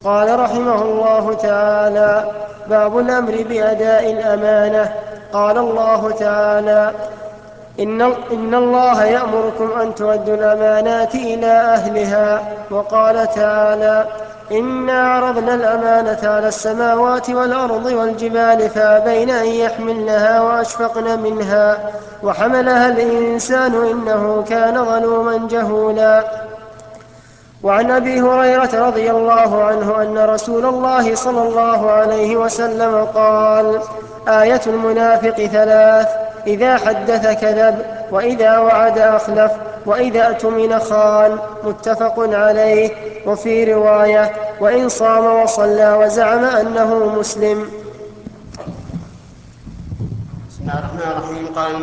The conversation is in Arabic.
قال رحمه الله تعالى: باب الأمر بأداء الأمانة. قال الله تعالى: إن الله يأمركم أن تؤدوا الأمانات إلى أهلها. وقال تعالى: إنا عرضنا الأمانة على السماوات والأرض والجبال فأبين أن يحملنها وأشفقن منها وحملها الإنسان إنه كان ظلوما جهولا. وعن أبي هريرة رضي الله عنه أن رسول الله صلى الله عليه وسلم قال: آية المنافق ثلاث: إذا حدث كذب، وإذا وعد أخلف، وإذا اؤتمن خان. متفق عليه. وفي رواية: وإن صام وصلى وزعم أنه مسلم. بسم الله الرحمن الرحيم. قال